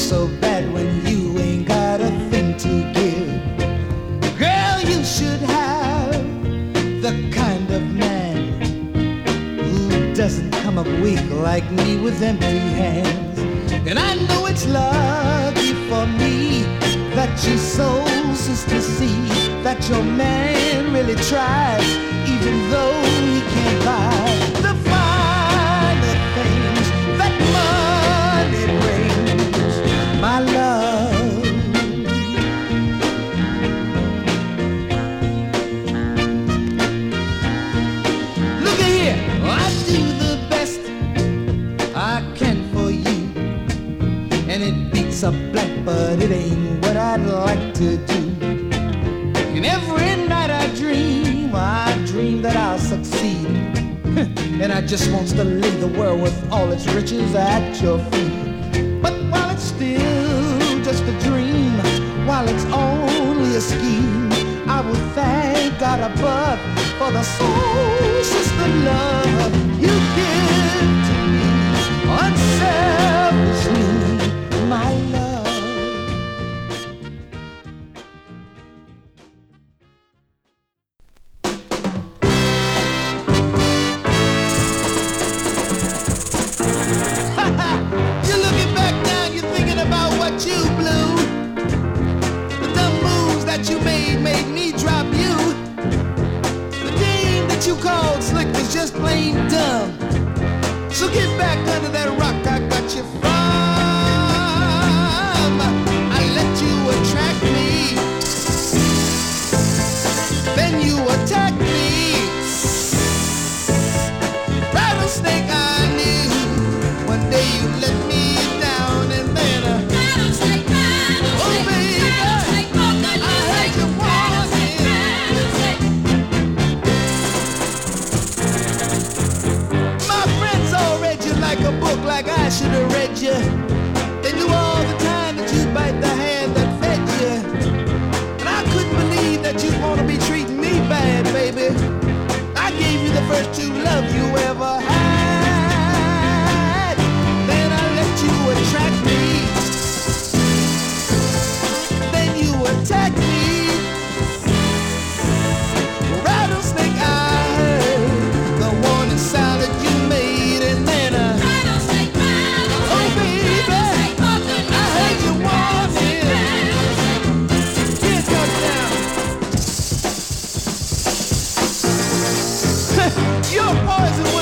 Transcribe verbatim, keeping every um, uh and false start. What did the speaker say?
so bad when you ain't got a thing to give. Girl, you should have the kind of man who doesn't come up weak like me with empty hands. And I know it's lucky for me that you're so as to see that your man really tries, even though he can't buy the finer things that money brings. My love, look here, I do the best I can for you, and it beats a blank, but it ain't what I'd like to do. And every night I dream, I dream that I'll succeed. And I just wants to lay the world with all its riches at your feet. But while it's still just a dream, while it's only a scheme, I will thank God above for the soul sister love you give to me unselfishly, my love. You're looking back now, you're thinking about what you blew. The dumb moves that you made made me drop you. The game that you called slick was just plain dumb. So get back under that rock I got you from. I let you attract me, then you attack me. Rattlesnake, I knew. One day you let me down, and then uh, rattlesnake, rattlesnake, oh baby, rattlesnake, oh, I had you wanting. My friends all read you like a book, like I should have read you. They knew all the time that you'd bite the hand that fed you, and I couldn't believe that you'd want to be treating me bad, baby. I gave you the first true love you ever had. You attract me, then you attack me. Rattlesnake, I heard the warning sound that you made, and then uh, rattlesnake, rattlesnake, oh baby, rattlesnake, I heard you wanting. Here comes down. You're poison.